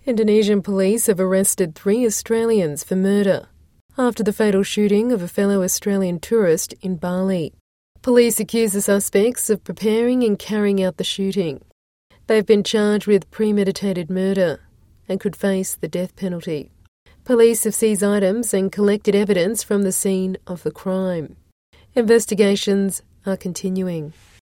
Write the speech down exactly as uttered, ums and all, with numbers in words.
Indonesian police have arrested three Australians for murder after the fatal shooting of a fellow Australian tourist in Bali. Police accuse the suspects of preparing and carrying out the shooting. They've been charged with premeditated murder and could face the death penalty. Police have seized items and collected evidence from the scene of the crime. Investigations are continuing.